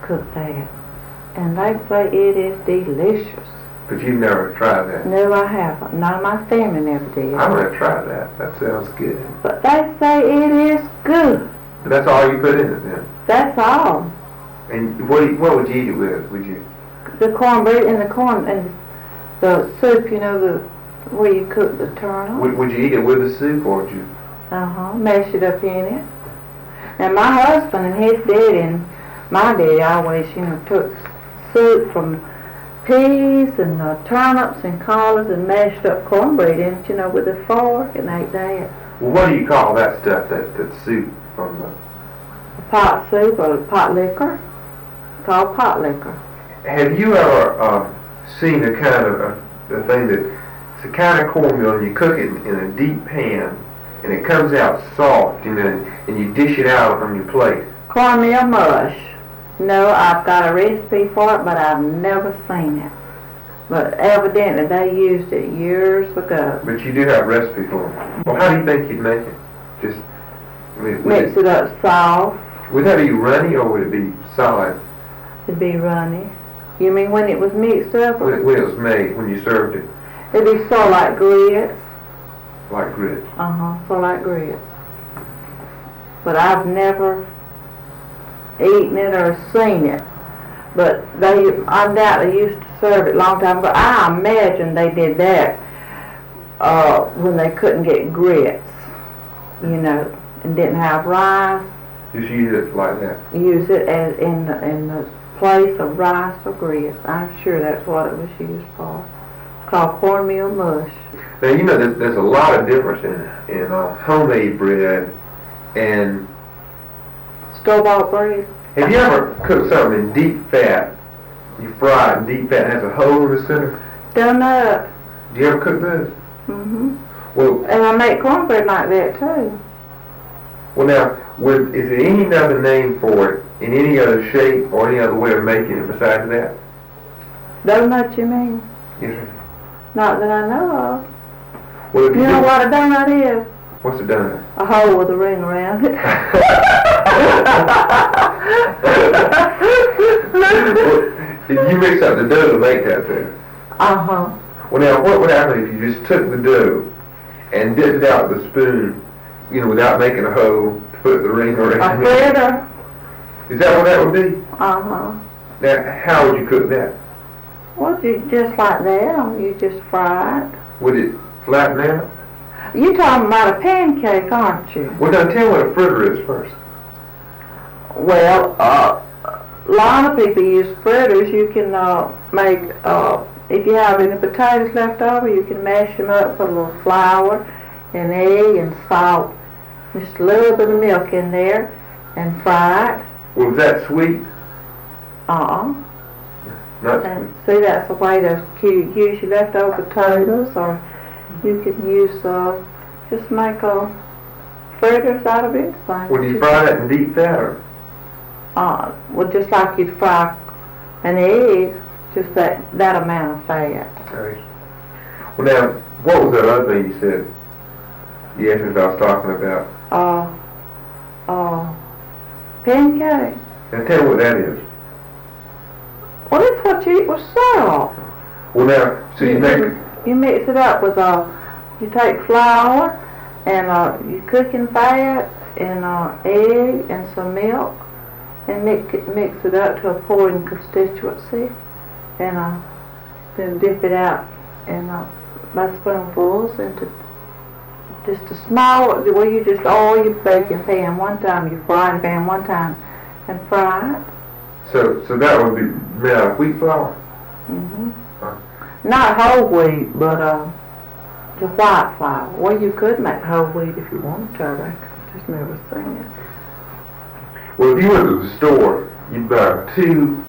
cook that. And they say it is delicious. But you've never tried that? No, I haven't. None of my family never did. I'm going to try that. That sounds good. But they say it is good. But that's all you put in it then? That's all. And what would you eat it with? Would you? The cornbread and the corn and the soup, you know, where you cook the turnip. Would you eat it with the soup, or would you? Mash it up in it. And my husband and his daddy and my daddy always, you know, took soup from peas and turnips and collards and mashed up cornbread in it, you know, with a fork, and ate that. Well, what do you call that stuff, that soup from the... Pot soup or pot liquor. It's called pot liquor. Have you ever seen a kind of the thing that it's a kind of cornmeal, and you cook it in a deep pan, and it comes out soft, you know, and you dish it out on your plate? Cornmeal mush. No, I've got a recipe for it, but I've never seen it. But evidently they used it years ago. But you do have a recipe for it. Well, how do you think you'd make it? Just mix it up soft. Would that be runny, or would it be solid? It'd be runny. You mean when it was mixed up? When it was made, when you served it? It'd be sort of like grits. Like grits? Sort of like grits. But I've never eaten it or seen it. But I doubt they used to serve it a long time ago. I imagine they did that when they couldn't get grits, you know, and didn't have rice. Just use it like that? Use it as in the place of rice or grits. I'm sure that's what it was used for. It's called cornmeal mush. Now, you know, there's a lot of difference in homemade bread and store-bought bread. Have you ever cooked something in deep fat? You fry it in deep fat and it has a hole in the center? Donut. Do you ever cook those? Well, and I make cornbread like that too. Well, now, is there any other name for it in any other shape or any other way of making it besides that? Donut, you mean? Yes, sir. Not that I know of. Well, if you know what a donut is? What's a donut? A hole with a ring around it. Well, you mix up the dough to make that then? Well, now, what would happen if you just took the dough and dipped it out with a spoon, you know, without making a hole to put the ring around it? A fritter. Is that what that would be? Now, how would you cook that? Well, just like that. You just fry it. Would it flatten out? You're talking about a pancake, aren't you? Well, now tell me what a fritter is first. Well, a lot of people use fritters. You can make, if you have any potatoes left over, you can mash them up, put a little flour and egg and salt, just a little bit of milk in there, and fry it. Well, is that sweet? Not sweet. See, that's a way to use your leftover potatoes, or you can use, just make fritters out of it. Would you fry that in deep fat, or? Well, just like you'd fry an egg, just that amount of fat. Right. Well, now, what was that other thing you said? You asked me if I was talking about. Pancake. Now tell me what that is. Well, it's what you eat with syrup. Well, now, so you make it. You mix it up with you take flour and you cooking fat and egg and some milk, and mix it up to a pouring constituency, and then dip it out and by spoonfuls into just a small, well, you just oil your baking pan one time, your frying pan one time, and fry it. So that would be made out of wheat flour? Not whole wheat, but the white flour. Well, you could make whole wheat if you wanted to, I reckon. Just never seen it. Well, if you went to the store, you'd buy 2